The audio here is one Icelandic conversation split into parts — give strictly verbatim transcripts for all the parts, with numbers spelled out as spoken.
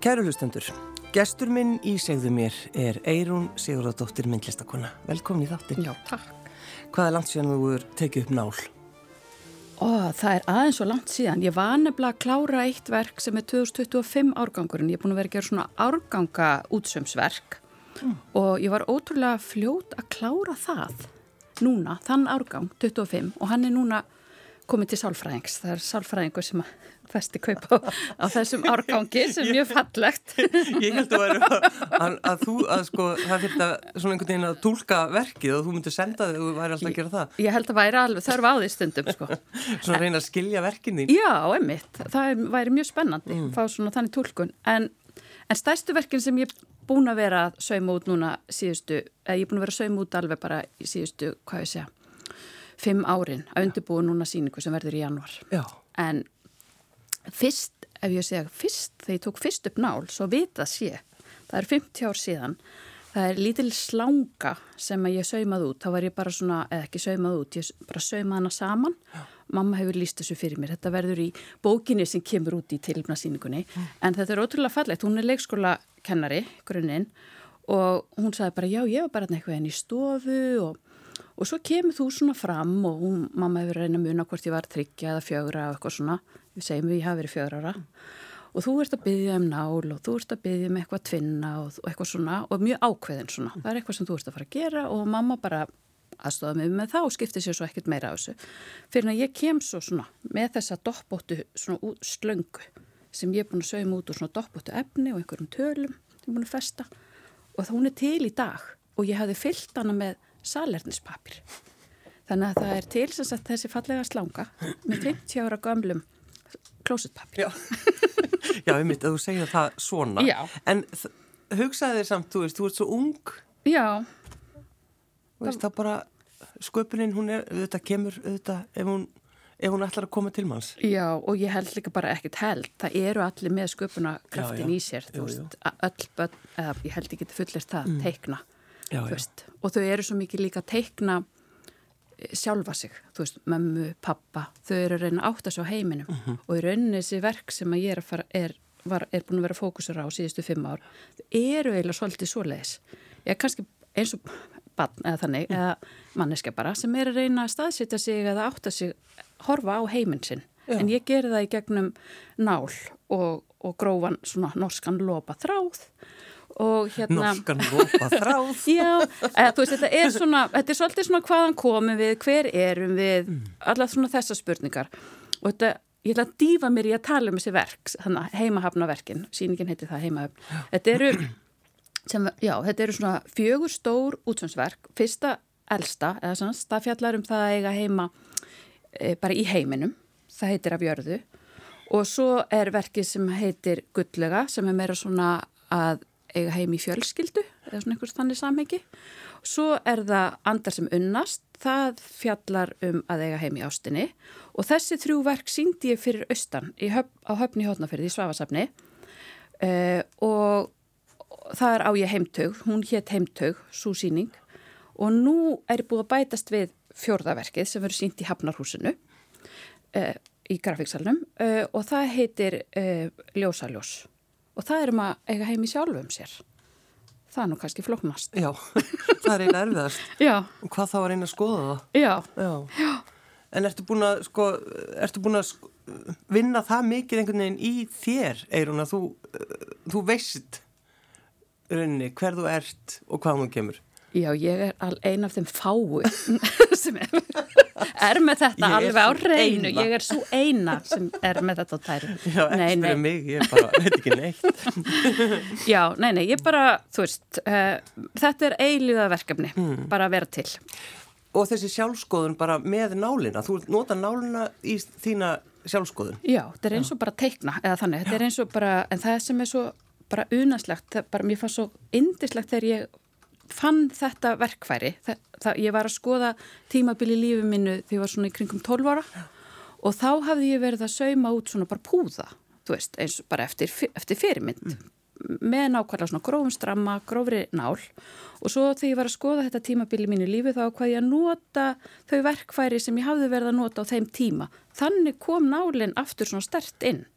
Kæru hlustendur, gestur minn í Segðu mér er Eyrún Sigurðardóttir myndlistakona. Velkomin í þáttinn. Já, takk. Hvað er langt síðan þú er tekið upp nál? Ó, það er aðeins svo langt síðan. Ég var nefnilega að klára eitt verk sem er tvö þúsund tuttugu og fimm árgangurinn. Ég er búin að vera að gera svona árganga útsömsverk mm. og ég var ótrúlega fljót að klára það núna, þann árgang tuttugu og fimm og hann er núna komið til sálfræðings. Það er sálfræðingur sem að festi kaupa á, á þessum árgangi sem er mjög fallegt. Ég held að, að, að, að þú, að sko, það fyrir að svona einhvern veginn að túlka verkið og þú myndir senda þig og þú væri alltaf að gera það. Ég held að væri alveg þörf á því stundum, sko. Svona reyna að skilja verkin þín. Já, einmitt. Það væri mjög spennandi, mm. fá svona þannig túlkun. En, en stærstu verkin sem ég er búin að vera að sauma út núna síðustu, eða ég er búin að vera að sauma út alveg bara í síðustu, hvað ég segja, fimm árin að undirbúa núna sýningu sem verður í janúar. Já. En fyrst, ef ég segja fyrst, þegar ég tók fyrst upp nál, svo vitað sé, það er fimmtíu ár síðan, það er lítil slanga sem að ég saumað út, þá var ég bara svona, eða ekki saumað út, ég bara saumað hana saman, Já. Mamma hefur lýst þessu fyrir mér, þetta verður í bókinni sem kemur út í tilefnasýningunni, mm. en þetta er ótrúlega fallegt, hún er leikskólakennari, grunninn, og hún sagði bara, já, ég var bara eitthvað enn í stofu og Og svo kemur þú svona fram og hún, mamma hefur reynað að muna hvort ég var þriggja eða fjögra og eitthvað svona. Við segjum við ég hafi verið fjögra ára. Og þú ert að biðja um nál og þú ert að biðja um eitthvað tvinna og, og eitthvað svona og mjög ákveðin svona. Það er eitthvað sem þú ert að fara að gera og mamma bara aðstoða mig með það og skipti sér svo ekkert meira af þessu. Fyrir að ég kem svo svona með þessa doppóttu svona slöngu sem ég er búin að sauma út úr svona doppóttu efni og einhverjum tölum sem ég er búin að festa. Og hún er til í dag og ég hafði fyllt hana með salernispapir. Þannig að það er til sem sagt þessi fallega slanga með fimmtíu ára gömlum klósettpapir. Já, Já ég myndi að þú segja það svona. Já. En hugsaði þér samt, þú veist, þú ert svo ung. Já. Þú veist, það bara, sköpunin, hún er, auðvitað kemur, auðvitað, ef hún, ef hún ætlar að koma til manns. Já, og ég held líka bara ekkert held. Það eru allir með sköpunarkraftin í sér, þú veist, öll börn, eða ég held ekki til fullist það, mm. teikna. Já, já. Og þau eru svo mikið líka að teikna sjálfa sig, þú veist, mömmu, pappa, þau eru að reyna að átta sig á heiminum uh -huh. og í rauninni þessi verk sem að ég er, að fara, er, var, er búin að vera fókusur á síðustu fimm ár, þau eru eiginlega svolítið svoleiðis. Ég er kannski eins og barn eða þannig, mm. eða manneskja bara, sem er að reyna að staðsetja sig eða átta sig, horfa á heiminn sinn. Já. En ég geri það í gegnum nál og, og grófan svona norskan lopa þráð og hérna norskan rópa þráð já, eða, þú veist, þetta er svona þetta er svolítið svona hvaðan komum við, hver erum við mm. allar svona þessar spurningar og þetta, ég ætla að dýfa mér í að tala um þessi verk, þannig að heimahafnaverkin sýningin heitir það heimahafn þetta eru, sem, já, þetta eru svona fjögur stór útsömsverk fyrsta elsta, eða svona það fjallar um það að eiga heima e, bara í heiminum, það heitir Af jörðu og svo er verkið sem heitir Gulllega, sem er meira svona að eiga heim í fjölskyldu eða svona einhvers þannig samhengi. Svo er það Andar sem unnast, það fjallar um að eiga heim í ástinni og þessi þrjú verk sýndi ég fyrir austan í höf, á Höfn í Hornafirði í Svavasafni uh, og það er á ég heimtaug, hún hét heimtaug, sú sýning og nú er búið að bætast við fjórðaverkið sem verður sýnt í Hafnarhúsinu uh, í grafíksalnum uh, og það heitir uh, Ljósaljós. Og það er um að eiga heim í sjálfum sér. Það er nú kannski flóknast. Já, það er eina erfiðast. Já. Og hvað þá að reyna að skoða það? Já. Já. Já. En ertu búin að, sko, ertu búin að sko, vinna það mikið einhvern veginn í þér, Eyrún, að þú, þú veist rauninni hver þú ert og hvað hún kemur? Já, ég er ein af þeim fáu sem er, er með þetta alveg á hreinu. Ég er svo eina sem er með þetta á tæru. Já, ekki fyrir mig, ég bara veit ekki neitt. Já, nei, nei, ég bara, þú veist, uh, þetta er eilíða verkefni, hmm. bara að vera til. Og þessi sjálfskoðun bara með nálina, þú nota nálina í þína sjálfskoðun? Já, þetta er eins og bara teikna, eða þannig, þetta er eins og bara, en það sem er svo bara unaslegt, það bara mér fannst svo yndislegt þegar ég fann þetta verkfæri, það, það, ég var að skoða tímabil í lífi mínu þegar ég var svona í kringum tólf ára og þá hafði ég verið að sauma út svona bara púða, þú veist, eins og bara eftir, eftir fyrirmynd, mm. með nákvæmlega svona grófum stramma, grófri nál og svo þegar ég var að skoða þetta tímabil í mínu lífi þá hvað ég að nota þau verkfæri sem ég hafði verið að nota á þeim tíma, þannig kom nálinn aftur svona sterkt inn,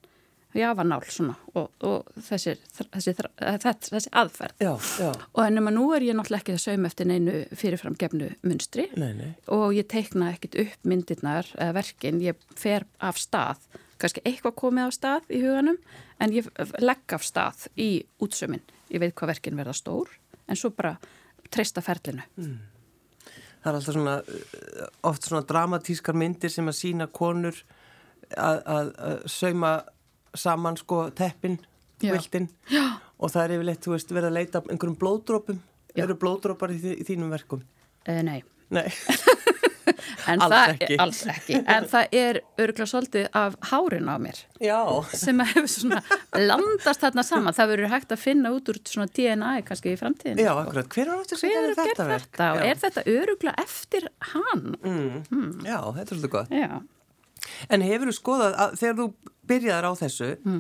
jafanál svona og, og þessi, þessi, þessi, þessi aðferð. Já, já. Og ennum að nú er ég náttúrulega ekki að sauma eftir neinu fyrirframgefnu munstri Nei, nei. og ég teikna ekkit upp myndirnar eða verkin, ég fer af stað, kannski eitthvað komið af stað í huganum, en ég legg af stað í útsauminn. Ég veit hvað verkin verða stór, en svo bara treysta ferlinu. Mm. Það er alltaf svona, oft svona dramatískar myndir sem að sína konur að, að, að sauma saman sko teppin, viltin og það er yfirleitt, þú veist, verið að leita einhverjum blóðdrópum. Já. Eru blóðdrópar í, í þínum verkum? Uh, nei. Nei. En alls það, ekki. Alls ekki. En það er örgulega svolítið af hárin á mér. Já. Sem hefur svona landast þarna saman. Það verður hægt að finna út úr svona D N A kannski í framtíðinu. Já, akkurat. Hver var þetta sem gerði þetta verk? Þetta? Og er þetta örgulega eftir hann? Mm. Mm. Já, þetta er svolítið gott. Já. En hefur þú skoðað, að, þegar þú byrjaðir á þessu, mm.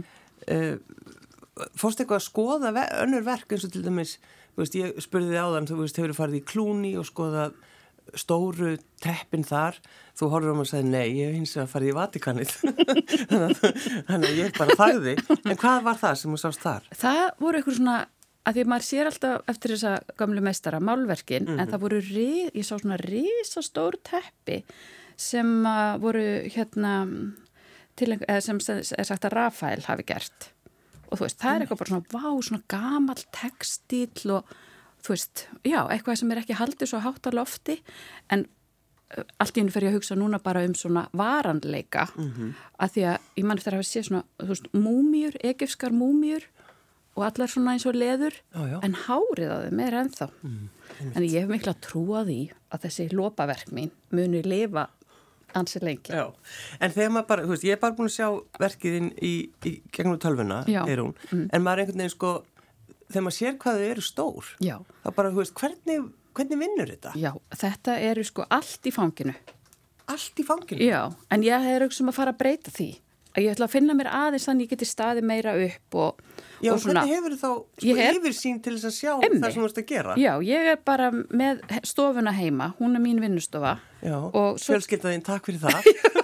uh, fórstu eitthvað að skoða ver, önnur verk eins og til dæmis, þú veist, ég spurði þig áðan, þú veist, hefur þú farið í Clooney og skoðað stóru teppin þar, þú horfður um og sagði, nei, ég hef hins vegar farið í Vatikanið, þannig að ég bara þagði. En hvað var það sem þú sást þar? Það voru eitthvað svona, að því maður sér alltaf eftir þessa gamlu meistara, málverkin, mm-hmm. en það voru, ég sá svona risastór teppi, sem voru hérna til, eða sem er sagt að Rafael hafi gert og þú veist, það er eitthvað bara svona vá, svona gamall textíll og þú veist, já, eitthvað sem er ekki haldið svo hátt á lofti en allt í einu fer ég að hugsa núna bara um svona varanleika mm-hmm. að því að ég mann eftir að hafa séð svona, þú veist, múmíur, egypskar múmíur og allar svona eins og leður já, já. En hárið á þeim er ennþá mm, en ég hef mikla trú á því að þessi lopaverk mín muni lifa ansi lengi. Já, en þegar maður bara, þú veist, ég er bara búin að sjá verkiðinn í, í gegnum tölvuna, er hún, mm. en maður einhvern veginn sko, þegar maður sér hvað þau eru stór, Já. þá bara, þú veist, hvernig, hvernig vinnur þetta? Já, þetta eru sko allt í fanginu. Allt í fanginu? Já, en ég hef auksum að fara að breyta því. Að ég ætla að finna mér aðeins þannig ég geti staði meira upp og Já, og svona, hvernig hefur þú þá sko, hef, yfirsýn til þess að sjá emmi. Það sem þú ert að gera? Já, ég er bara með stofuna heima, hún er mín vinnustofa. Já, og svo... fjölskyldaðinn, takk fyrir það.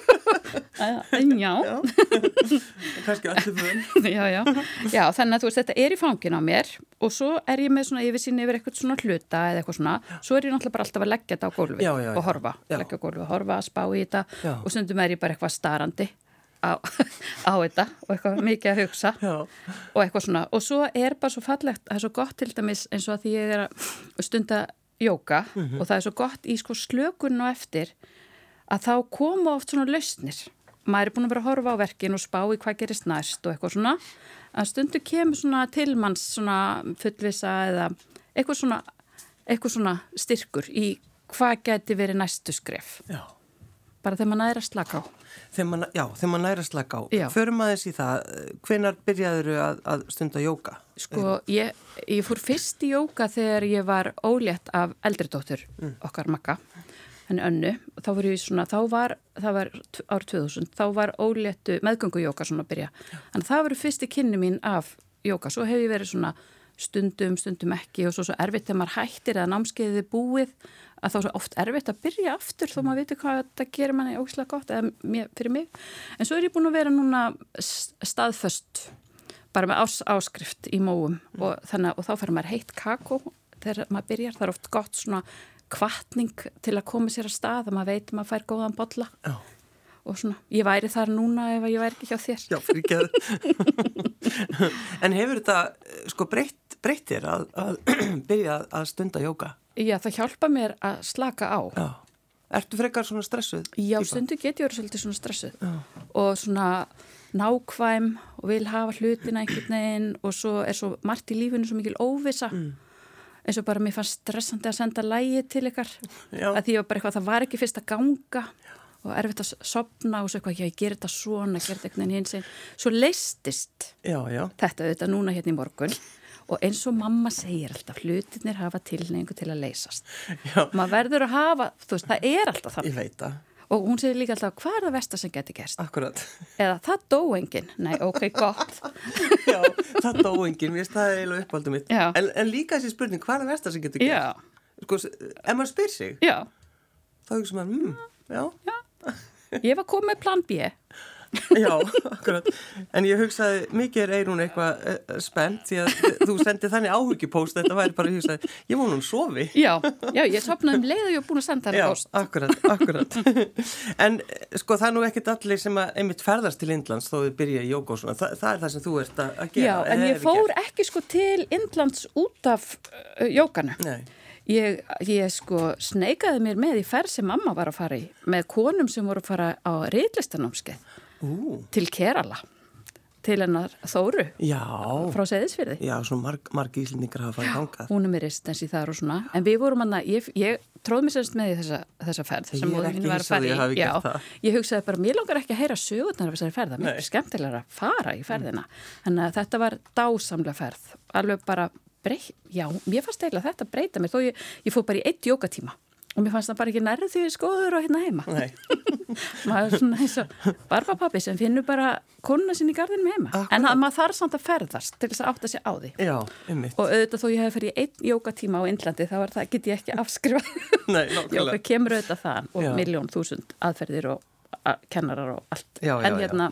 já. já. Kannski allir vön. já, já. Já, þannig að þú veist, þetta er í fangin á mér og svo er ég með svona yfirsýn yfir eitthvað svona hluta eða eitthvað svona, svo er ég náttúrulega bara alltaf að leggja þetta á gólfið já, já, já. og horfa, já. leggja á gólfið og horfa, spá í þetta já. Og stundum er ég bara eitthvað starandi. Á, á þetta og eitthvað mikið að hugsa Já. Og eitthvað svona og svo er bara svo fallegt, það er svo gott til dæmis eins og að því ég er að stunda jóga mm-hmm. og það er svo gott í sko slökun og eftir að þá koma oft svona lausnir maður er búin að vera að horfa á verkin og spá í hvað gerist næst og eitthvað svona að stundu kemur svona tilmanns svona fullvisa eða eitthvað svona, eitthvað svona styrkur í hvað geti verið næstu skref Já. Bara þegar maður næri að slaka á Þegar maður, já, þegar maður næri að slaka á. Já. Förum aðeins í það, hvenær byrjaður að, að stunda jóga? Sko, ég, ég fór fyrst í jóga þegar ég var ólétt af eldri dóttur mm. okkar Magga, henni Önnu. Þá var ég svona, þá var, það var árið tvö þúsund, þá var óléttu meðgöngujóga svona að byrja. Þannig það var fyrsti kynni mín af jóga. Svo hef ég verið svona stundum, stundum ekki og svo svo erfitt þegar maður hættir eða námskeiðið búið að þá er svo oft erfitt að byrja aftur þó maður viti hvað þetta gerir manni ógislega gott eða mér, fyrir mig. En svo er ég búin að vera núna staðföst bara með ás, áskrift í móum mm. og, þannig, og þá fer maður heitt kakó þegar maður byrjar. Það er oft gott svona hvatning til að koma sér að stað að maður veit að maður fær góðan bolla. Já. Og svona, ég væri þar núna ef ég væri ekki hjá þér. Já, fyrir ekki að. En hefur þetta sko breytt, breytt þér að, að byrja að stunda jóga? Já, það hjálpa mér að slaka á. Já. Ertu frekar svona stressuð? Já, stundu get ég verið svolítið svona stressuð. Já. Og svona nákvæm og vil hafa hlutina einhvern veginn og svo er svo margt í lífinu svo mikil óvissa. Mm. Eins og bara mér fannst stressandi að senda lagi til ykkar. Já. Að því að bara eitthvað, það var ekki fyrst að ganga. Og erfitt að sopna og svo eitthvað, já, ég ger þetta svona, ger þetta einhvern veginn hins einn. Svo leistist já, já. Þetta auðvitað núna hérna í morgun og eins og mamma segir alltaf, hlutirnir hafa tilhneigingu til að leysast. Já. Maður verður að hafa, þú veist, það er alltaf þannig. Ég veit það. Og hún segir líka alltaf, hvað er það versta sem geti gerst? Akkurat. Eða, það dó enginn. Nei, ok, gott. Já, það dó enginn, mér finnst það eiginlega uppáldum mitt. En, en líka þessi spurning, hvað er það versta sem geti gerst? Já. Sko, ef maður spyr sig, já. Þá hugsa maður, mm, já. Já. Ég var komið með plan B Já, akkurat. En ég hugsaði, mikið er Eyrún eitthvað uh, spennt því að þú sendið þannig áhyggjupóst, þetta væri bara, ég hugsaði, ég vona hún sofi. Já, já, ég sopnaði um leið og ég var búin að senda þennan póst. Já, akkurat, akkurat. En sko, það er nú ekkit allir sem að einmitt ferðast til Indlands þó þið byrja í jóga og svona, Þa, það er það sem þú ert að, að gera. Já, en ég fór ekki sko til Indlands út af uh, jóganu. Nei. Ég, ég sko sneikaði mér með í ferð sem mamma var að fara í með konum sem voru að fara á ritlistanámskeið uh. til Kerala, til hennar Þóru Já. frá Seyðisfirði. Já, svona marg, marg íslendingar hafa farið þangað. Hún er með residensi þar og svona, en við vorum hann að, ég, ég tróð mér semst með í þessa, þessa ferð sem Ég er ekki var að fara ég hafi í. Já, gert það. ég hugsaði bara, mér langar ekki að heyra sögurnar af þessari ferð, mér er skemmtilega að fara í ferðina. Þannig að þetta var dásamlega ferð, alveg bara breyt, já, mér fannst eiginlega þetta breyta mér, þó ég, ég fór bara í eitt jógatíma og mér fannst það bara ekki nærðu því skoður og hérna heima. Nei. Maður er svona eins og barbapappi sem finnur bara konuna sinni í garðinum heima. Akkurat. En að, maður þarf samt að ferðast til þess að átta sig á því. Já, einmitt. Og auðvitað þó ég hef fyrir í einn jógatíma á Indlandi, þá er það, get ég ekki afskrifað. Nei, nákvæmlega. Jóga kemur auðvitað þaðan og Já. miljón þúsund aðferðir og að, kennarar og allt. Já, já, en hérna,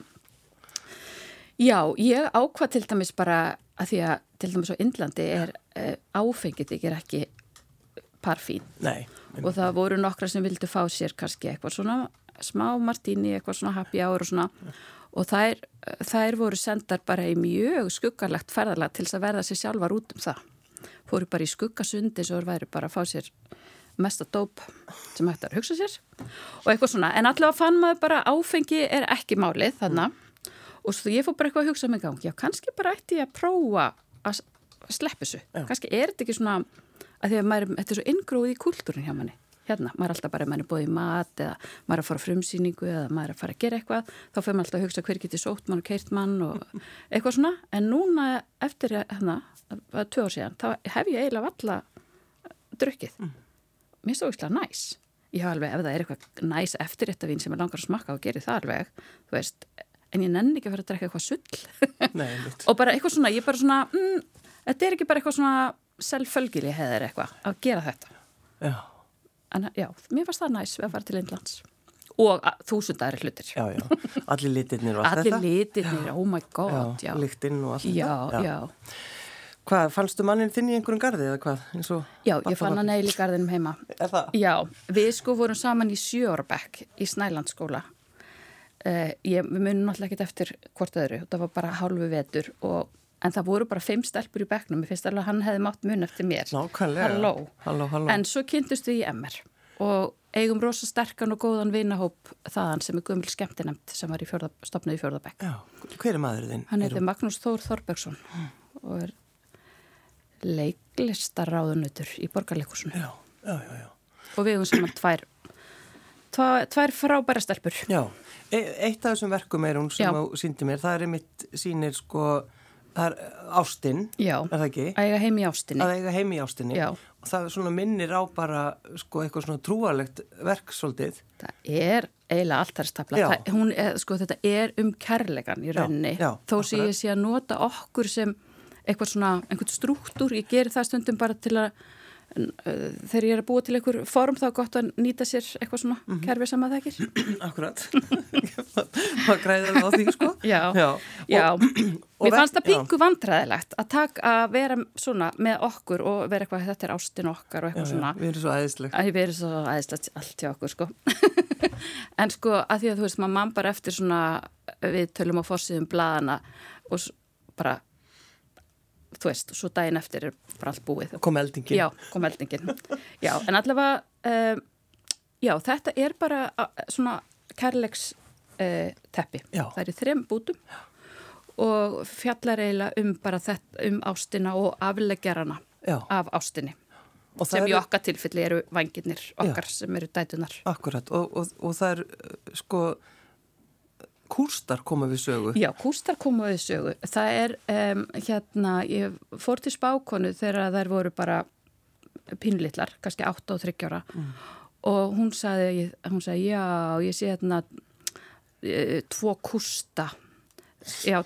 já, ég ákvað til dæmis bara að því að til dæmis á Indlandi er uh, áfengið ekki er ekki parfín. Nei. Og það voru nokkra sem vildu fá sér kannski eitthvað svona smá martíni, eitthvað svona happy hour og svona og þær, þær voru sendar bara í mjög skuggalegt ferðalag til þess að verða sér sjálfar út um það. Fóru bara í skuggasundi svo væri bara að fá sér mesta dóp sem hægt að hugsa sér og eitthvað svona. En allavega fann maður bara áfengi er ekki málið þannig og svo ég fór bara eitthvað að hugsa mig í gang. Já, kannski bara ætti ég að prófa að sleppa þessu. Já. Kannski er þetta ekki svona að því að maður, þetta er svo inngróið í kúltúrin hjá manni. Hérna, maður er alltaf bara, maður er búið í mat eða maður er að fara á frumsýningu eða maður er að fara að gera eitthvað, þá fyrir maður alltaf að hugsa hver geti sótt mann og keirt mann og eitthvað svona, en núna eftir hérna, tvö ár síðan, þá hef ég eiginlega valla drukkið. Mm. Mér stóð ekki næs. Ég hef alveg, ef það er eitthvað næs eftirréttavín sem ég langar að smakka og geri það alveg, þú veist, en ég nenni ekki að fara að drekka eitthvað sull. Nei, og bara eitthvað svona, ég bara svona, mm, þetta er ekki bara eitthvað svona selvfölgili hefðir eitthvað að gera þetta. Já. En já, mér fannst það næs við að fara til Indlands. Og þúsundari hlutir. Já, já. Allir litirnir og allt Allir þetta. Allir litirnir, oh my god, já. Já, lyktinn og allt já, þetta. Já, já. Hvað, fannstu mannin þinn í einhverjum garði eða hvað? Eins og já, ég fann hann eil í garðinum heima. Er það? Já, við sko vorum saman í sjö ára bekk í Snælandsskóla. Uh, ég, við munum náttúrulega ekkert eftir hvort öðru. Það var bara hálfu vetur og en það voru bara fimm stelpur í bekknum. Mér finnst alveg að hann hefði mátt mun eftir mér. Nákvæmlega. Halló. Halló, halló. En svo kynntust við í M R og eigum rosa sterkan og góðan vinahóp þaðan sem er gömul skemmtinemnd sem var í fjórða, stofnuð í fjórða bekk. Já, hver er maður þinn? Hann heitir Magnús Þór Þorbergsson mm. og er leiklistaráðunutur í Borgarleikhúsinu. Já, já, já, já. Og við eigum saman tvær, tvær, tvær frábæra stelpur. Já, e eitt af þessum verkum er hún sem þú sýndi mér, það er einmitt sýnir sko, það er ástin, já, er það ekki? Að eiga heim í ástinni. Að eiga heim í ástinni. Já. Og það svona minnir á bara sko eitthvað svona trúarlegt verk svolítið. Það er eiginlega alltærstafla. Hún er, sko, þetta er um kærleikan í rauninni. Já, já, þó sé ég sé að nota okkur sem eitthvað svona, einhvern strúktúr. Ég geri það stundum bara til að þegar ég er að búa til einhver form þá er gott að nýta sér eitthvað svona mm -hmm. kerfi sem að það ekki. Akkurat. Það græðir alveg á því, sko. Já, já. já. Og, og mér fannst það pingu vandræðilegt að taka að vera svona með okkur og vera eitthvað, þetta er ástin okkar og eitthvað já, svona. Já, við erum svo æðislegt. Að við erum svo æðislegt allt hjá okkur, sko. En sko, að því að þú veist, maður mann bara eftir svona, við tölum á forsíðum blaðana og bara þú veist, svo daginn eftir er bara allt búið. Kom eldingin. Já, kom eldingin. Já, en allavega, um, já, þetta er bara uh, svona kærleiks uh, teppi. Já. Það er í þrem bútum já. Og fjallar eiginlega um bara þetta, um ástina og afleggjarana já. Af ástinni. Og sem í er... okkar tilfelli eru vængirnir okkar já. Sem eru dætunar. Akkurat, og, og, og það er, sko... Kústar koma við sögu. Já, kústar koma við sögu. Það er, um, hérna, ég fór til spákonu þegar þær voru bara pínlitlar, kannski átta og þriggjára mm. og hún sagði, hún sagði, já, ég sé hérna e, tvo kústa. Já,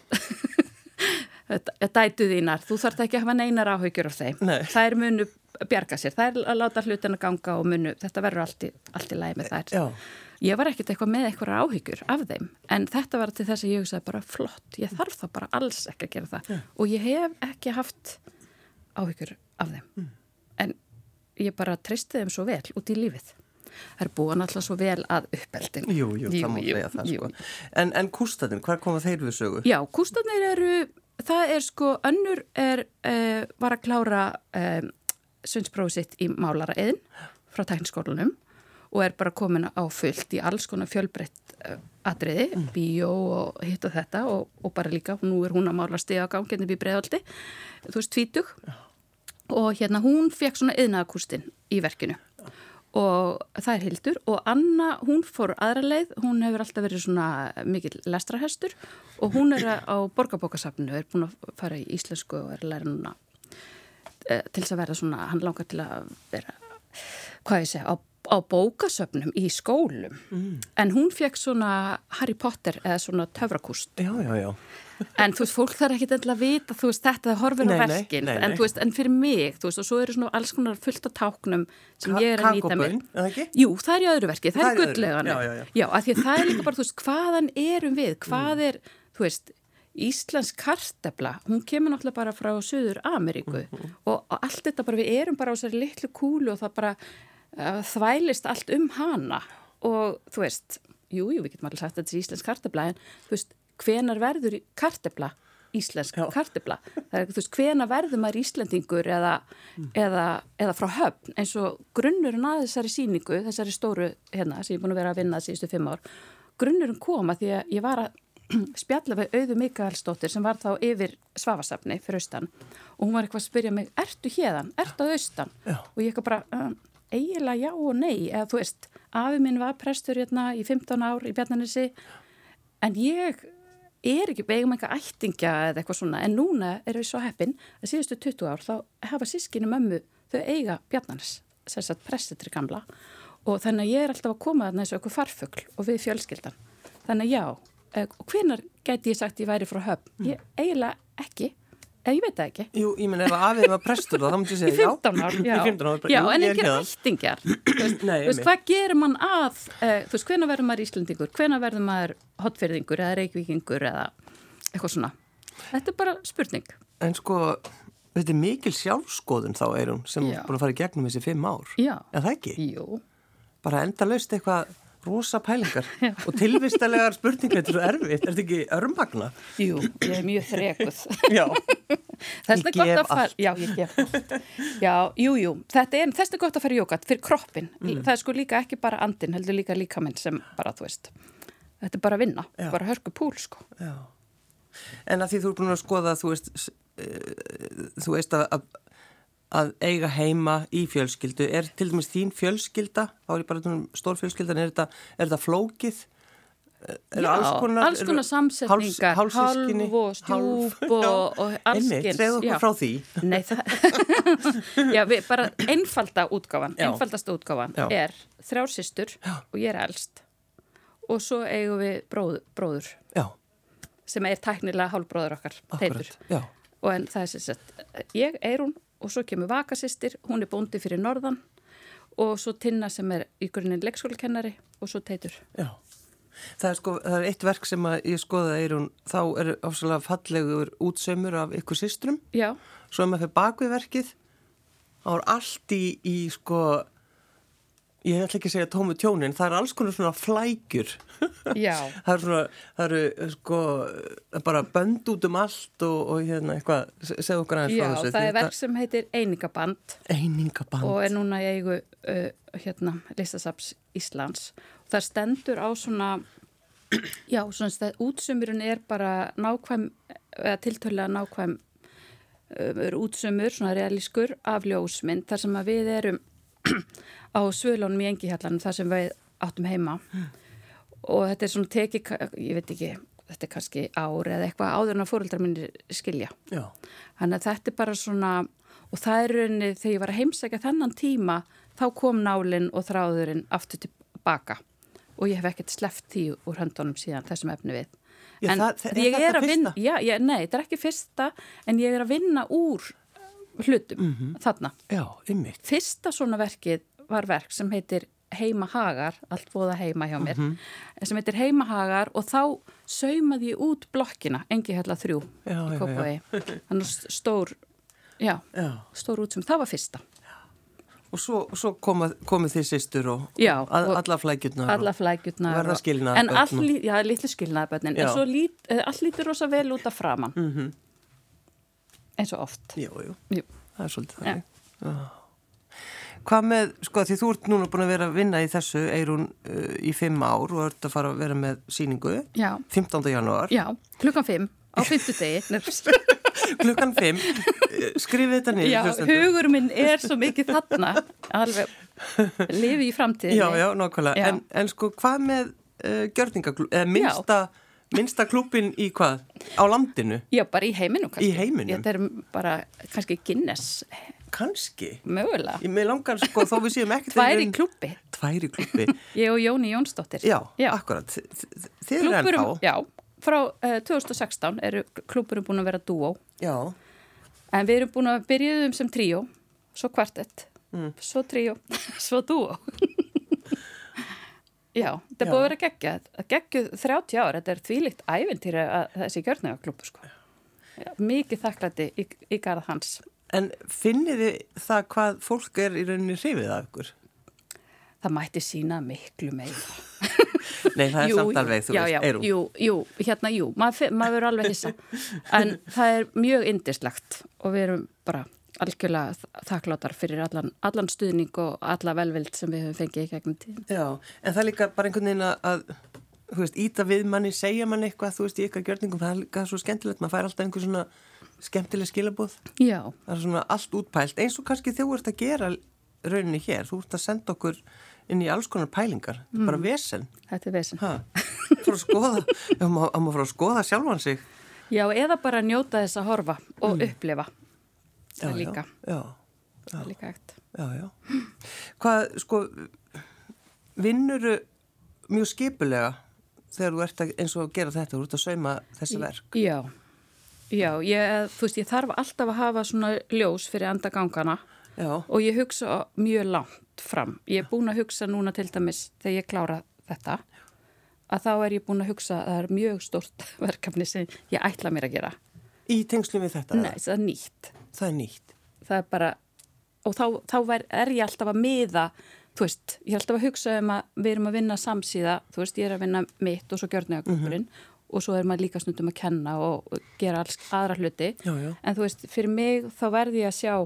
dætu þínar. Þú þarft ekki að hafa neinar áhyggjur af þeim. Nei. Þær munu bjarga sér. Þær að láta hlutina ganga og munu, þetta verður allt í, allt í lagi með þær. Já. Ég var ekkert eitthvað með eitthvað áhyggjur af þeim, en þetta var til þess að ég hugsaði bara flott, ég þarf það bara alls ekki að gera það yeah. og ég hef ekki haft áhyggjur af þeim. Mm. En ég bara treysti þeim svo vel út í lífið. Það er búin alltaf svo vel að uppeldin. Jú, jú, jú það má segja það jú. Sko. En, en kústarnir, hvar koma þeir við sögu? Já, kústarnir eru, það er sko, önnur er, uh, var að klára uh, sundsprófið sitt í málaraeiðin frá tækniskólanum og er bara komin á fullt í alls konar fjölbreytt uh, atriði, mm. bíó og hitt og þetta og, og bara líka, nú er hún að mála stigagang hérna við Breiðholti, þú veist, tvítug ja. Og hérna hún fekk svona iðnaðarkústinn í verkinu ja. Og það er Hildur og Anna, hún fór aðra leið, hún hefur alltaf verið svona mikill lestrarhestur og hún er á Borgarbókasafninu, er búin að fara í íslensku og er að læra núna uh, til þess að verða svona, hann langar til að vera, hvað ég segja, á á bókasöfnum í skólum mm. en hún fekk svona Harry Potter eða svona töfrakúst já, já, já. en þú veist, fólk þarf ekki að vita þú veist, þetta er horfin á verkin nei, nei, en, nei. Veist, en fyrir mig, þú veist, og svo eru svona alls konar fullt af táknum sem Ka- ég er að nýta mig Jú, það er í öðru verki, það, það er gullleganu já, já, já. já, af því að það er líka bara, þú veist, hvaðan erum við hvað mm. er, þú veist Íslensk kartefla, hún kemur náttúrulega bara frá Suður Ameríku mm-hmm. og, og allt þetta bara, við erum bara á þessari litlu kúlu og það bara þvælist allt um hana og þú veist, jú, jú, við getum alveg sagt að þetta er íslensk kartefla en þú veist, hvenar verður kartefla íslensk Já. Kartefla? Það er, þú veist, hvenar verður maður íslendingur eða, mm. eða, eða frá höfn eins og grunnurinn að þessari sýningu, þessari stóru hérna sem ég er búin að vera að vinna síðustu fimm ár, grunnurinn kom að því að ég var að spjalla við Auðu Mikaelsdóttir sem var þá yfir Svavasafni fyrir austan og hún var eitthvað að spyrja mig, ertu héðan? Ertu að austan? Já. Og ég eitthvað bara, um, eiginlega já og nei, eða þú veist, afi minn var prestur hérna í fimmtán ár í Bjarnanesi, en ég er ekki, eigum eitthvað ættingja eða eitthvað svona, en núna erum við svo heppin að síðustu tuttugu ár, þá hafa sískinu mömmu, þau eiga Bjarnanes, sem sagt prestitri gamla, og þannig að ég er alltaf að koma þarna eins og eitthvað farfugl og við fjölskyldan. Þannig að já, og hvenær gæti ég sagt ég væri frá höfn? Ég eiginlega ekki. Ég veit það ekki. Jú, ég menn ef að afið var prestur þá, þá myndi ég segja já. Í fimmtán ár, já. Í fimmtán ár, bara, já, jú, en ekki ættingjar. Þú veist, Nei, þú veist hvað gerir mann að, uh, þú veist, hvenær verður maður Íslendingur, hvenær verður maður hotfirðingur eða reykvíkingur eða eitthvað svona. Þetta er bara spurning. En sko, þetta er mikil sjálfskoðun þá, Eyrún, sem já. Búin að fara í gegnum þessi fimm ár. Já. Er það ekki? Jú. Bara endalaust eitthvað rosa pælingar og tilvistalegar spurningar, þetta er svo erfitt, er þetta ekki örmagna? Jú, ég er mjög þrekuð. Já, ég gef allt. Já, ég gef allt. Já, jú, jú, þetta er, þess er gott að fara í jógat fyrir kroppin. Mm. Það er sko líka ekki bara andin, heldur líka líkaminn sem bara, þú veist, þetta er bara vinna, Já. Bara hörku púl, sko. Já. En að því þú er búin að skoða, þú veist, þú veist að, að að eiga heima í fjölskyldu, er til dæmis þín fjölskylda, þá er ég bara um stór fjölskyldan, er þetta, er þetta flókið? Er Já, alls konar, alls konar samsetningar, háls, hálf og stjúp og, og alls skils. Einmitt, segðu okkur frá því. Nei, það, já, við, bara einfalda útgáfan, Já. einfaldasta útgáfan Já. Er þrjár systur Já. Og ég er elst og svo eigum við bróður, bróður Já. Sem er tæknilega hálfbróður okkar, Teitur. Og en það er sem sagt, ég, Eyrún, og svo kemur vakasystir, hún er bóndi fyrir norðan og svo Tinna sem er í grunninn leikskólakennari og svo Teitur. Já, það er sko, það er eitt verk sem að ég skoðaði Eyrún, þá er ofsalega fallegur útsaumur af ykkur systrum. Já. Svo er maður fyrir bakvið verkið, þá er allt í, í sko, ég ætla ekki að segja tómu tjónin, það er alls konar svona flækjur. Já. Það er svona, það eru sko bara bönd út um allt og, og hérna eitthvað, segðu okkur aðeins frá þessu. Já, það er verk sem heitir Einingaband. Einingaband. Og er núna í eigu uh, hérna Listasafns Íslands. Það stendur á svona, já, svona útsumurinn er bara nákvæm, eða tiltölulega nákvæm uh, útsumur, svona realískur af ljósmynd, þar sem að við erum á Svölunum í Engihjallanum þar sem við áttum heima mm. og þetta er svona tekið, ég veit ekki, þetta er kannski ár eða eitthvað áður en að foreldrar minni skilja. Já. Þannig að þetta er bara svona, og það er rauninni þegar ég var að heimsækja þennan tíma, þá kom nálinn og þráðurinn aftur tilbaka og ég hef ekkert sleppt því úr höndunum síðan þessum efni við. Já, en það, það, ég er, er að vinna, já, ég, nei, þetta er ekki fyrsta, en ég er að vinna úr hlutum mm-hmm. þarna. Já, einmitt. Fyrsta svona verkið var verk sem heitir heimahagar, allt voða heima hjá mér, Mhm. sem heitir heimahagar og þá saumaði ég út blokkina, Engihjalla þrjú Já, í já, Kópavogi. Þannig stór, já, Já. stór út sem, það var fyrsta. Og svo, svo koma, komið þið systur og, Já, og að, og alla flækjurnar. Alla flækjurnar. Verða og- skilnaðarbörn En all, og- lí- já, litlu skilnaðarbörnin. Já. En svo lít, eh, allt lítur rosa vel út af framan. Mhm. Eins og oft. Jú, jú. Jú. Það er svolítið Já. þannig. Já. Hvað með, sko, því þú ert núna búin að vera að vinna í þessu, Eyrún, uh, í fimm ár og ert að fara að vera með sýningu, Já. fimmtánda janúar. Já, klukkan fimm á fimmtudegi. Klukkan fimm, skrifið þetta niður. Já, hlustendur. hugur minn er svo mikið þarna, alveg lifi í framtíðinni. Já, já, nákvæmlega. Já. En, en sko, hvað með uh, gjörningaklúb, eða minnsta, minnsta klúbin í hvað? Á landinu? Já, bara í heiminum kannski. Í heiminum? Þetta er bara kannski Guinness, Kannski. mögulega. Ég með langar, sko, þó við séum ekkert... Tvær í klúbbi. Tvær í klúbbi. Ég og Jóni Jónsdóttir. Já, Já. akkurat. Þi- þi- Þið eru Klúbburum, ennþá. já, frá uh, tvö þúsund og sextán eru klúbburum búin að vera dúó. Já. En við erum búin að byrjuðum sem tríó, svo kvartett, Mm. svo tríó, svo dúó. Já, þetta er Já. búið að vera geggjað. Geggjuð þrjátíu ár, þetta er þvílíkt ævintýri að þessi gjörningaklúbbur, sko. Já, mikið þakklæti í, í garð hans. En finnið þið það hvað fólk er í rauninni hrifið af ykkur? Það mætti sína miklu meira. Nei, það er samt alveg, þú já, veist, já, Eyrún. Jú, jú, hérna, jú, maður maður verður alveg hissa. En það er mjög yndislegt og við erum bara algjörlega þakkláttar fyrir allan, allan stuðning og alla velvild sem við höfum fengið í gegnum tíðin. Já, en það er líka bara einhvern veginn að, að þú veist, íta við manni, segja manni eitthvað, þú veist, í eitthvað gjörningum, það er líka svo skemmtilegt, maður fær alltaf einhver svona skemmtileg skilabóð. Já, Það er svona allt útpælt, eins og kannski þú ert að gera rauninni hér, þú ert að senda okkur inn í alls konar pælingar, þetta er bara vesen. þetta er vesen. Ha, fyrir að skoða, já, maður má fara að skoða sjálfan sig. Já, eða bara njóta þess að horfa og upplifa. Það Já, er líka, Já, já, það er líka egt. já, já. Hvað, sko, vinnuru mjög skipulega þegar þú ert að, eins og að gera þetta, þú ert að sauma þessi verk? Já, já, ég, þú veist, ég þarf alltaf að hafa svona ljós fyrir andagangana. Já, Og ég hugsa mjög langt fram. Ég er búin að hugsa núna til dæmis þegar ég klára þetta að þá er ég búin að hugsa að það er mjög stórt verkefni sem ég ætla mér að gera. í tengslum við þetta? Nei, það er nýtt. Það er nýtt. Það er bara, og þá, þá er, er ég alltaf að miða, þú veist, ég er alltaf að hugsa um að við erum að vinna samsíða, þú veist, ég er að vinna mitt og svo gjörningaklúbburinn mm-hmm. og svo er maður líka stundum að kenna og, og gera alls aðra hluti. Já, já. En þú veist, fyrir mig þá verði ég að sjá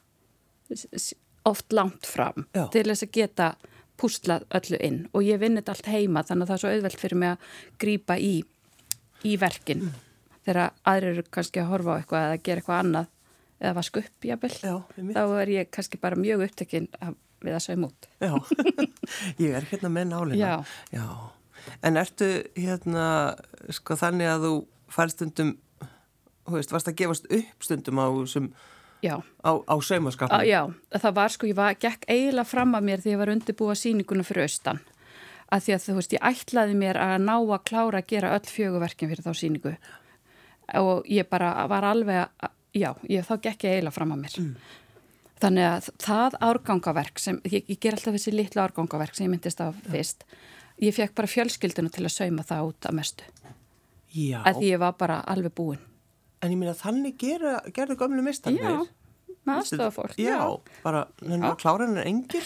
oft langt fram Já. til þess að geta púslað öllu inn og ég vinn þetta allt heima þannig að það er svo auðvelt fyrir mig að grípa í, í verkin mm. þegar aðrir eru kannski að horfa á eitthvað eða gera eitthvað annað eða vaska upp jafnvel, Já, einmitt. þá er ég kannski bara mjög upptekinn af, við að sauma út. Já, ég er hérna með nálina. Já. Já. En ertu hérna, sko þannig að þú fær stundum, þú veist, varst að gefast upp stundum á, sem, Já. á, á saumaskapnum? Á, já, það var sko, ég var, gekk eiginlega fram að mér þegar ég var undirbúa sýninguna fyrir austan. Að því að þú veist, ég ætlaði mér að ná að klára að gera öll fjögurverkin fyrir þá sýningu. Og ég bara var alveg að, já, ég, þá gekk ég eiginlega fram að mér. Mm. Þannig að það árgangaverk sem, ég, ég ger alltaf þessi litlu árgangaverk sem ég myndist af fyrst, ég fekk bara fjölskylduna til að sauma það út að mestu. Já. Að því ég var bara alveg búin. En ég meina þannig gera, gerðu gömlu mistarnir. Já, með aðstofa fólk. Já, já. bara, þannig að klára hennar engir.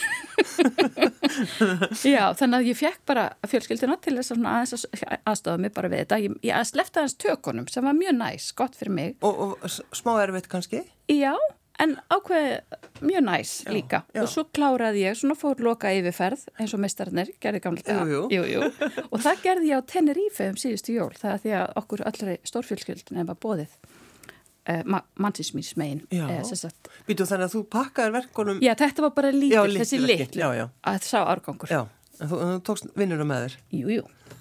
Já, þannig að ég fekk bara fjölskylduna til þess að aðeins að aðstofa mig bara við þetta. Ég, ég slefti aðeins tökunum sem var mjög næs, gott fyrir mig. Og, og smá erfitt kannski? Já, en ákveði mjög næs Já, líka. já. Og svo kláraði ég, svona fór loka yfirferð eins og meistararnir, gerði gamla daga. Jú, jú. jú. Og það gerði ég á Tenerife um síðustu jól. Það er því að okkur allri stórfjölskyldunum var boðið uh, ma mannsins megin. Já. Uh, Býtu þannig að þú pakkaðir verkonum? já, þetta var bara lítill, Já, litlu þessi verki. litlu, Já, já. að sá árgangur. Já, en þú, en þú tókst vinnuna með þér. Jú, jú.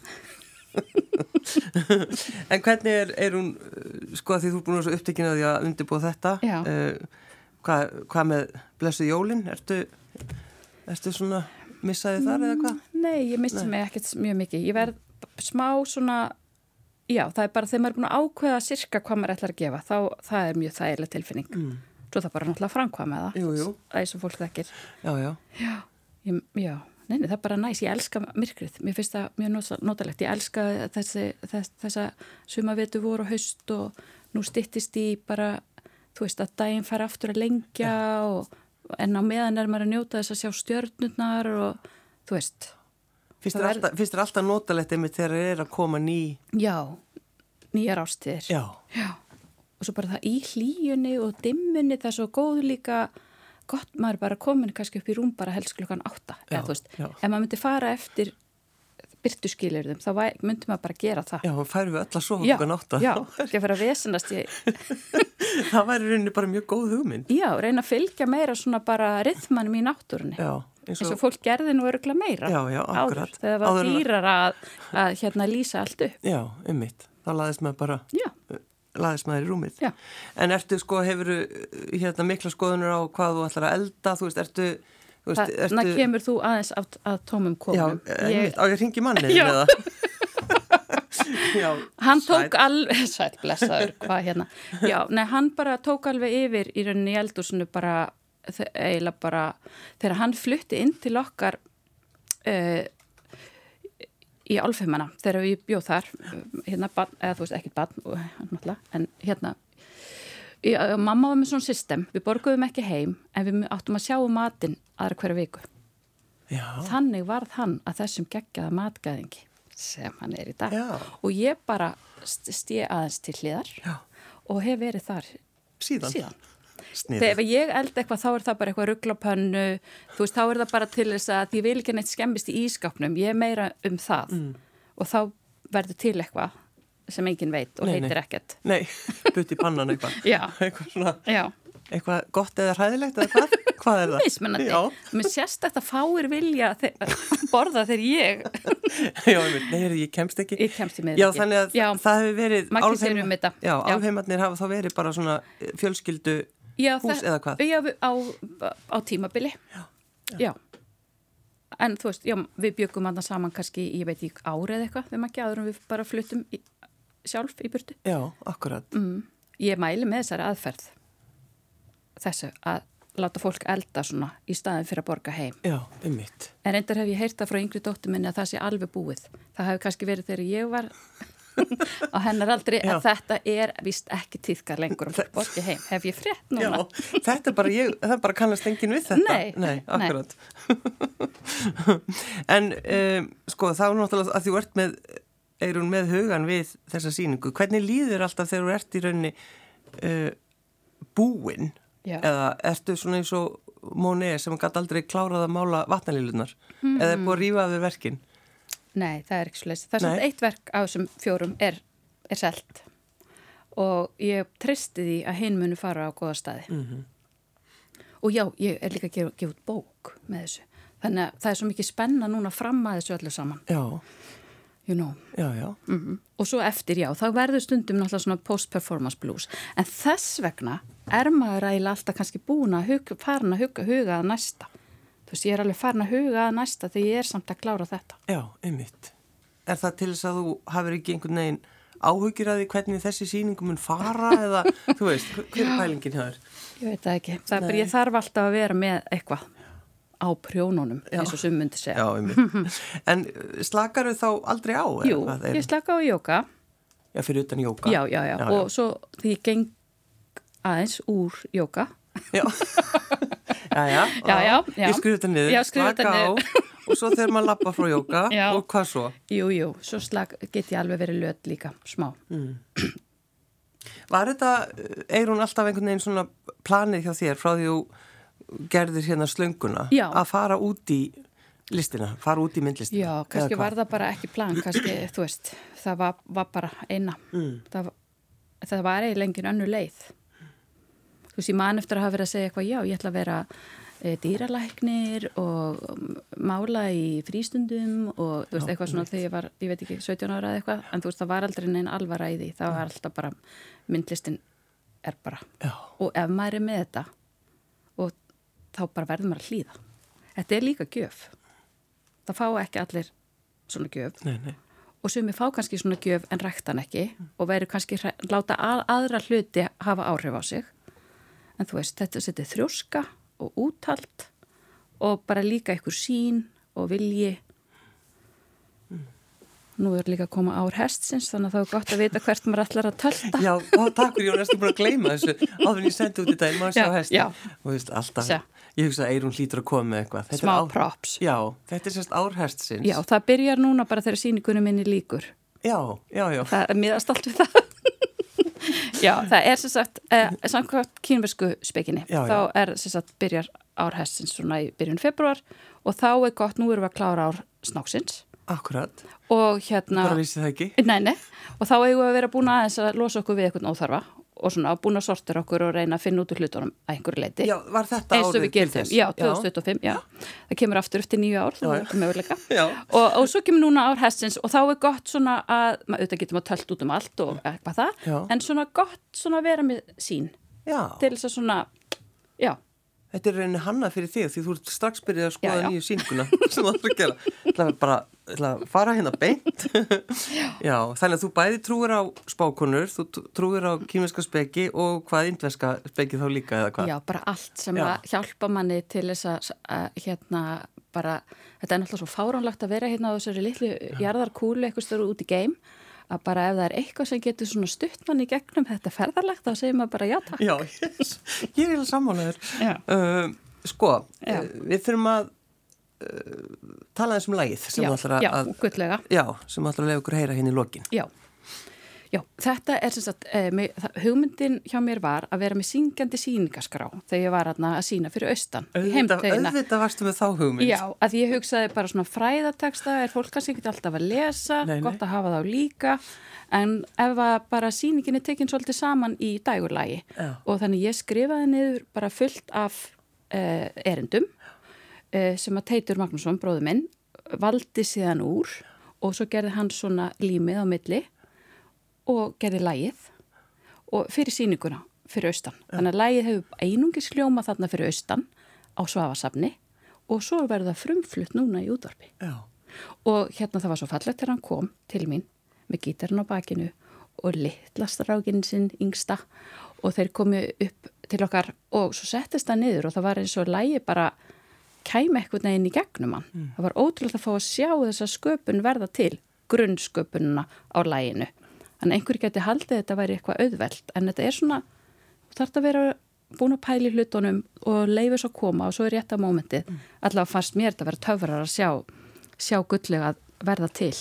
En hvernig er, er hún, uh, sko að því þú er búin að vera svo upptekin að því að undirbúa þetta, Já. uh, hvað, hvað með blessuð jólin, ertu, ertu svona missaði þar eða hvað? Nei, ég missi Nei. mig ekkert mjög mikið. Ég verð smá svona, já, það er bara þegar maður er búin að ákveða sirka hvað maður ætlar að gefa, þá það er mjög þægileg tilfinning. Mm. Svo það bara náttúrulega framkvæma það. Jú, jú. Það er svo fólk þekkir. Já, já. Já, ég, já, Nei, nei, það er bara næs, ég elska myrkrið, mér finnst það mjög notalegt, ég elska þessi, þess, þessa sumavetur voru og haust og nú styttist í bara, þú veist, að daginn fara aftur að lengja ja. og, en á meðan er maður að njóta þess að sjá stjörnurnar og, þú veist. Finnst þér alltaf, finnst þér alltaf notalegt einmitt þegar það er að koma ný? Já, nýjar ástíðir. Já. Já, og svo bara það í hlýjunni og dimmunni, það er svo góð líka, gott maður bara komin kannski upp í rúm bara helst klukkan átta, já, eða þú veist, já. ef maður myndi fara eftir byrtuskilirðum, þá myndi maður bara gera það. Já, og færum við öll að sofa klukkan átta. Já, ekki að fara að vesenast ég. Það væri rauninni bara mjög góð hugmynd. Já, reyna að fylgja meira svona bara rytmanum í náttúrunni. Já. Eins og, eins og fólk gerði nú öruglega meira. Já, já, akkurat. Áður, þegar það var dýrar að, að hérna lýsa allt upp. Já, einmitt. Þá laðist maður bara... Já. laðist maður í rúmið. Já. En ertu sko, hefur hérna mikla skoðunur á hvað þú ætlar að elda, þú veist, ertu... Þú veist, ertu... Þannig kemur þú aðeins að, að tómum komum. Já, ég... einmitt, á ég hringi mannið eða? Já. Hann tók alveg, sæl blessaður, hvað hérna. Já, nei, hann bara tók alveg yfir í rauninni í eldhúsinu bara, eiginlega bara, þegar hann flutti inn til okkar uh, í Álfheimana, þegar við bjóð þar, hérna, barn, eða þú veist, ekki barn, náttúrulega, en hérna, ég, mamma var með svona system, við borguðum ekki heim, en við áttum að sjá um matinn aðra hverju viku. Já. Þannig varð hann að þessum geggjaða matgæðingi sem hann er í dag. Já. Og ég bara stíð aðeins til hliðar Já. Og hef verið þar síðan. síðan. Sniður. Þegar ég eld eitthvað þá er það bara eitthvað ruglapönnu, þú veist, þá er það bara til þess að ég vil ekki neitt skemmist í ískapnum, ég er meira um það mm. og þá verður til eitthvað sem enginn veit og nei, heitir nei. ekkert. Nei, butt í pannan eitthvað. Já. Eitthvað svona, Já. Eitthvað gott eða hræðilegt eða hvað? Hvað er það? Mismunandi. Mér sést þetta fáir vilja borða þegar ég. Já, ég, nei, ég kemst ekki. Ég kemst í með Já, þannig að Já. það hefur verið... Maggi sér um þetta. Já, álfheimarnir hafa þá verið bara svona fjölskyldu Já, hús það, eða hvað? Já, á, á tímabili. Já. Já. já. En þú veist, já, við byggum annað saman kannski, ég veit ekki, árið eitthvað, þegar maður ekki áður en við bara fluttum í, sjálf í burtu. Já, akkurat. Mm. Ég mæli með þessari aðferð. Þessu að láta fólk elda svona í staðin fyrir að borga heim. Já, einmitt. En reyndar hef ég heyrt það frá yngri dóttur minni að það sé alveg búið. Það hefur kannski verið þegar ég var á hennar aldrei að þetta er vist ekki tíðkað lengur um borgi heim. Hef ég frétt núna? Já, þetta er bara ég, það er bara kannast enginn við þetta. Nei. Nei, akkurat. Nei. En um, sko, þá er náttúrulega að þú ert með, Eyrún, með hugan við þessa sýningu. Hvernig líður alltaf þegar þú ert í rauninni uh, búin? Já. Eða ertu svona eins og Monet sem gæti aldrei klárað að mála vatnalílunar mm. eða er búið að rífa af við verkin? Nei, það er ekki svo leist. Það er svona eitt verk af þessum fjórum er, er selt og ég treysti því að hinn muni fara á góða staði. Mm-hmm. Og já, ég er líka að gefa, gefa út bók með þessu. Þannig að það er svo mikið spenna núna fram að þessu öllu saman. Já. You know. Já, já. Mm-hmm. Og svo eftir, já, þá verður stundum náttúrulega svona post-performance blues. En þess vegna er maður eiginlega alltaf kannski búin að huga, farin að huga, huga að næsta. Þú veist, ég er alveg farin að huga að næsta þegar ég er samt að klára þetta. Já, einmitt. Er það til þess að þú hafir ekki einhvern veginn áhugir að því hvernig þessi sýningum mun fara eða, þú veist, hver er pælingin hjá þér? Ég veit það ekki. Það er bara, ég þarf alltaf að vera með eitthvað á prjónunum, já. Eins og sem myndi segja. Já, einmitt. En slakar þau þá aldrei á? Jú, ég slaka á jóka. Já, fyrir utan jóka? Já, já, já, já. Og svo því ég geng aðeins úr jóka. Já. Já, já. Já, já, já. Ég skrifa þetta niður. Já, skrifa þetta niður. Og svo þegar maður lappa frá jóka, já. Og hvað svo? Jú, jú, svo slag, get ég alveg verið löt líka, smá. Mm. Var þetta, Eyrún, alltaf einhvern veginn svona planið hjá þér frá því þú gerðir hérna slönguna? Já. Að fara út í listina, fara út í myndlistina? Já, kannski var það bara ekki plan, kannski, þú veist, það var, var bara eina. Mm. Það, það var eiginlega engin önnur leið. Þú veist, ég man eftir að hafa verið að segja eitthvað, já, ég ætla að vera e, dýralæknir og mála í frístundum og þú veist, já, eitthvað svona þegar ég var, ég veit ekki, sautján ára eða eitthvað, en þú veist, það var aldrei neinn alvara í því, það var alltaf bara, myndlistin er bara. Já. Og ef maður er með þetta, og þá bara verður maður að hlýða. Þetta er líka gjöf. Það fá ekki allir svona gjöf. Nei, nei. Og sumi fá kannski svona gjöf en ræktan ekki mm. og verður kannski láta að, aðra hluti hafa áhrif á sig. En þú veist, þetta setur þrjóska og úthald og bara líka einhver sín og vilji. Nú er líka að koma ár hestsins, þannig að það er gott að vita hvert maður ætlar að tölta. Já, á, takk fyrir, ég var næstu búin að gleyma þessu áður en ég sendi út í dag, maður sjá hestin. Já. Og þú veist, alltaf, Sjá. ég hugsa að Eyrún hlýtur að koma með eitthvað. Þetta Smá er á- props. Já, þetta er sérst ár hestsins. Já, það byrjar núna bara þegar sýningunum minni líkur. Já, já, já. Það er miðast allt við það. Já, það er sem sagt, eh, samkvæmt kínversku spekinni, Já, já. þá er sem sagt byrjar ár hestsins svona í byrjun februar og þá er gott, nú erum við að klára ár snáksins. Akkurat. Og hérna... Bara vissi það ekki. Nei, nei. Og þá eigum við að vera búin aðeins að losa okkur við eitthvað óþarfa og svona búin að sortera okkur og reyna að finna út úr hlutunum að einhverju leiti. Já, var þetta eins og árið við gerðum. Já, tvö þúsund tuttugu og fimm, já. Það kemur aftur eftir nýju ár, það er ekki möguleika. Já. Og, og svo kemur núna ár hestsins og þá er gott svona að, maður auðvitað getum að tölt út um allt og eitthvað það, Já. en svona gott svona að vera með sín Já. til þess að svona, já. Þetta er reyni hannað fyrir þig því þú ert strax byrjað að skoða Já, já. nýju sýninguna sem þú ætlar að gera. Það er bara ætla að fara hérna beint. Já. Já, þannig að þú bæði trúir á spákonur, þú trúir á kínverska speki og hvað indverska speki þá líka eða hvað? Já, bara allt sem Já. að hjálpa manni til þess að, að hérna bara, þetta er náttúrulega svo fáránlegt að vera hérna á þessari litlu jarðarkúlu eitthvað störu út í geim, að bara ef það er eitthvað sem getur svona stutt mann í gegnum þetta ferðarlegt, þá segir maður bara já takk. Já, yes. Ég er alveg sammálaður. Já. Uh, sko, Já. uh, við þurfum að uh, tala þessum lagið sem Já, þú ætlar að, já, að gulllega. já, sem þú ætlar að lefa ykkur að heyra hérna í lokin. Já, já, þetta er sem sagt, eh, mig, það, hugmyndin hjá mér var að vera með syngjandi sýningaskrá þegar ég var að sína fyrir austan. í Auðvitað, heimtegina. auðvitað varstu með þá hugmynd. Já, að ég hugsaði bara svona fræðateksta, er fólk kannski ekki alltaf að lesa, Nei, nei. gott að hafa þá líka, en ef að bara sýningin er tekin svolítið saman í dægurlagi Já. og þannig ég skrifaði niður bara fullt af uh, erindum uh, sem að Teitur Magnússon, bróður minn, valdi síðan úr og svo gerði hann svona límið á milli og gerði lagið og fyrir sýninguna fyrir austan. Já. Þannig að lagið hefur einungis hljóma þarna fyrir austan á Svavasafni og svo verður það frumflutt núna í útvarpi. Já. Og hérna það var svo fallegt þegar hann kom til mín með gítarinn á bakinu og litla strákinn sinn yngsta og þeir komu upp til okkar og svo settist það niður og það var eins og lagið bara kæmi eitthvað neginn í gegnum hann. Mm. Það var ótrúlega að fá að sjá þessa sköpun verða til, grunnsköpununa á laginu. Þannig einhverju geti haldið þetta væri eitthvað auðvelt en þetta er svona, þú þarft að vera búin að pæla í hlutunum og leifa svo að koma og svo er rétt að mómentið. Mm. Allavega fannst mér þetta að vera töfrar að sjá, sjá gulllega að verða til.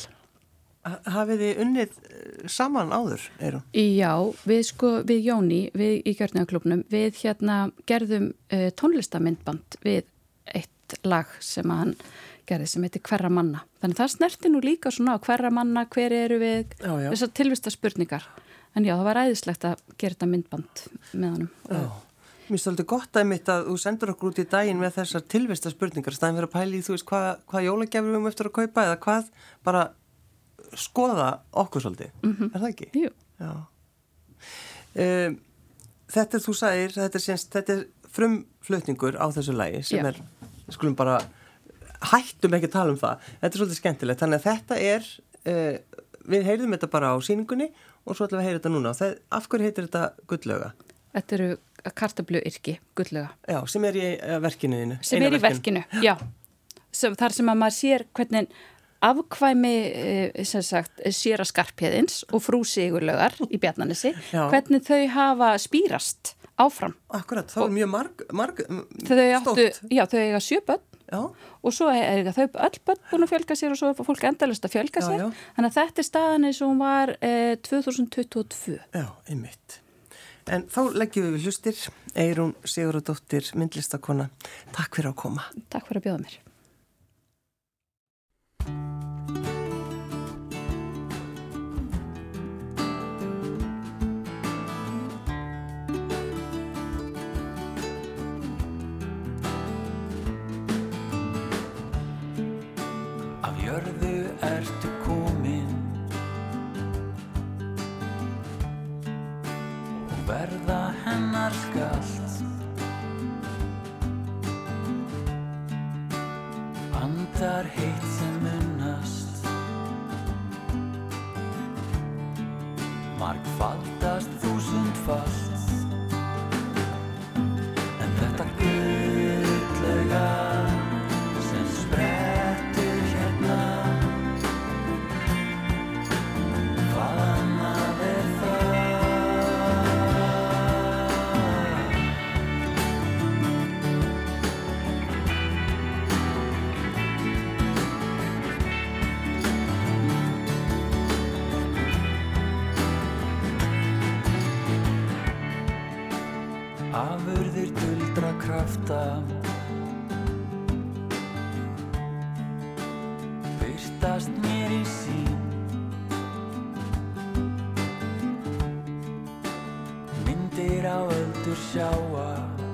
Hafið þið unnið saman áður, Eyrún? Já, við sko, við Jóni, við í Gjörningaklúbnum, við hérna gerðum uh, tónlistamindband við eitt lag sem hann gerði sem heitir Hverra manna. Þannig það snerti nú líka svona á hverra manna, hver eru við, Já, já. þessar tilvista spurningar. En já, það var æðislegt að gera þetta myndband með honum. Já. Mér finnst alveg gott að mitt að þú sendur okkur út í daginn með þessar tilvista spurningar, staðin verið að pæla í þú veist hvað, hvað jólagjafir við um eftir að kaupa eða hvað, bara skoða okkur svolítið, mm-hmm. Er það ekki? Jú. Já. Um, þetta er, þú sagðir, þetta er, senst, þetta er frumflutningur á þessu lagi sem Já. er, skulum bara, hættum ekki að tala um það, þetta er svolítið skemmtilegt, þannig að þetta er, uh, við heyrðum þetta bara á sýningunni og svo ætlum við að heyra þetta núna. Það, af hverju heitir þetta Gullauga? Þetta eru kartöfluyrki, gullauga. Já, sem er í verkinu þínu. Sem er í verkinu, já. Sem, þar sem að maður sér hvernig afkvæmi sem sagt, séra Skarphéðins og frú Sigurlaugar í Bjarnanesi, hvernig þau hafa spírast áfram. Akkurat, þá er mjög marg, marg þau áttu, já, þau eiga sjö börn já. Og svo eiga þau öll börn búin að fjölga sér og svo er fólk endalaust að fjölga já, sér. Já. Þannig að þetta er staðan eins og hún var eh, tvö þúsund tuttugu og tvö. Já, einmitt. En þá leggjum við við hlustir, Eyrún Sigurðardóttir, myndlistakona. Takk fyrir að koma. Takk fyrir að bjóða mér. Af jörðu ertu komin og verða hennar skalt. Andar heitt sem unnast, margfaldast þúsundfalt. En þetta gullauga sem sprett afurðir duldra krafta, birtast mér í sýn, myndir á öldur sjáa,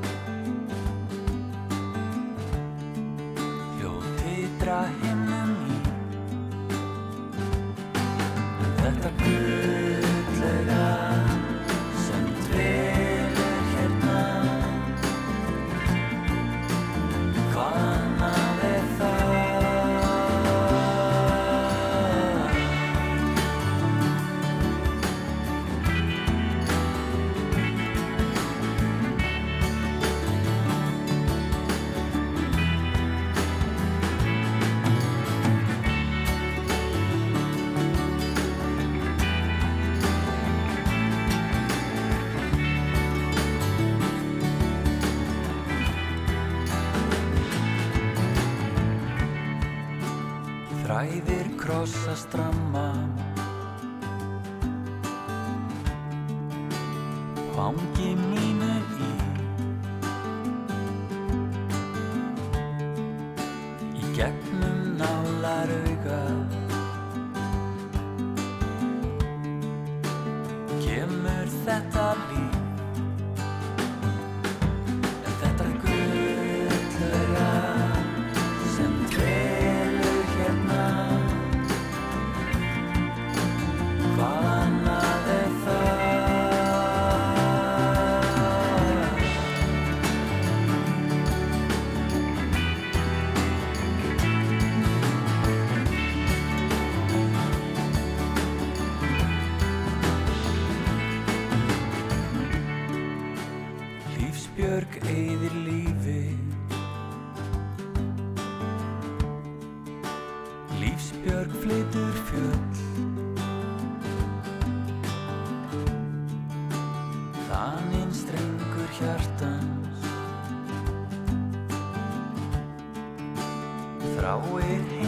hljóð titra himnum í, þetta gulllega sem dvelur hérna, hvað annað er það? Þræðir krossa stramma, fangi mínu í, í gegnum nálar auga, kemur þetta líf, en þetta gulllega sem dvelur hérna, hvað annað er það? Lífsbjörg eyðir lífi, lífsbjörg flytur fjöll, þaninn strengur hjartans, þráir